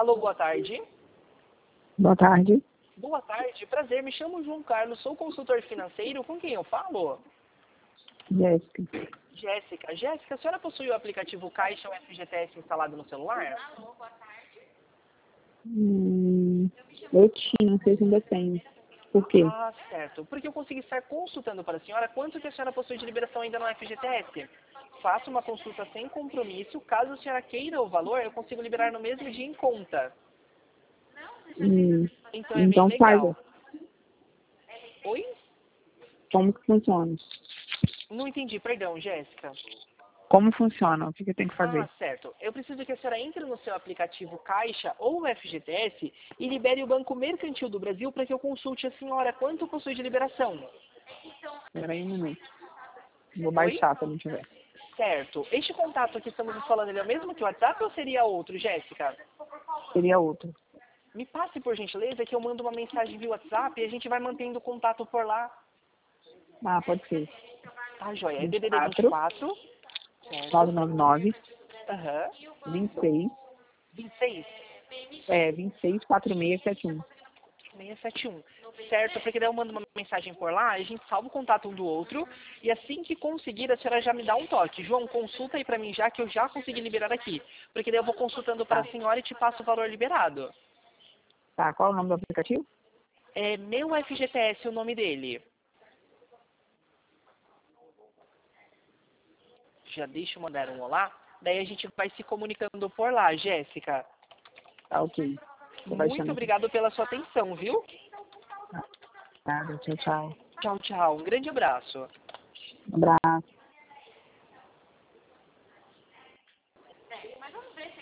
Alô, boa tarde. Boa tarde. Boa tarde, prazer. Me chamo João Carlos, sou consultor financeiro. Com quem eu falo? Jéssica. Jéssica, a senhora possui o aplicativo Caixa ou FGTS instalado no celular? Eu tinha, não sei se ainda tenho. Por quê? Ah, certo. Porque eu consegui estar consultando para a senhora quanto que a senhora possui de liberação ainda no FGTS. Faça uma consulta sem compromisso. Caso a senhora queira o valor, eu consigo liberar no mesmo dia em conta. Então é bem Então faz. legal. Oi? Como que funciona? Não entendi, perdão, Jéssica. Como funciona? O que eu tenho que fazer? Ah, certo. Eu preciso que a senhora entre no seu aplicativo Caixa ou FGTS e libere o Banco Mercantil do Brasil para que eu consulte a senhora quanto possui de liberação. Espera aí um minuto. Vou Oi? baixar se não tiver. Certo. Este contato que estamos falando, ele é o mesmo que o WhatsApp ou seria outro, Jéssica? Seria outro. Me passe, por gentileza, que eu mando uma mensagem via WhatsApp e a gente vai mantendo contato por lá. Ah, pode ser. Tá, joia. É DDD 24, 24. Certo. 999, Aham. 26, 26. 26, 4671. 671. Certo, porque daí eu mando uma mensagem por lá, a gente salva o contato um do outro, e assim que conseguir, a senhora já me dá um toque. João, consulta aí pra mim já, que eu já consegui liberar aqui. Porque daí eu vou consultando para a senhora e te passo o valor liberado. Tá, qual é o nome do aplicativo? É meu FGTS o nome dele. Já deixa eu mandar um olá. Daí a gente vai se comunicando por lá, Jéssica. Tá, ok. Tô Muito baixando aqui. obrigado pela sua atenção, viu? Nada, tchau, tchau. Tchau, tchau. Um grande abraço. Um abraço.